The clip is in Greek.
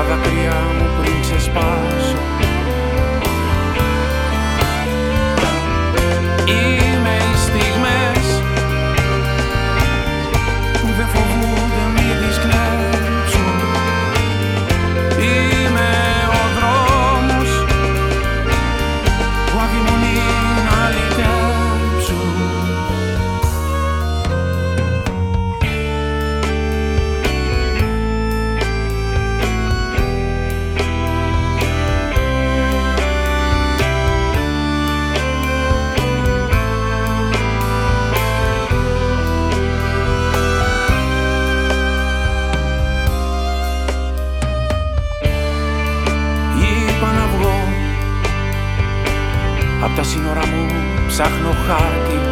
δάκρυα μου πριν ξεσπάσω. Είμαι οι στιγμές που δεν φοβούνται μη τις κλέψουν. Είμαι ο δρόμος που αδειμονεί να λυτέψουν. Απ' τα σύνορα μου ψάχνω χάρτη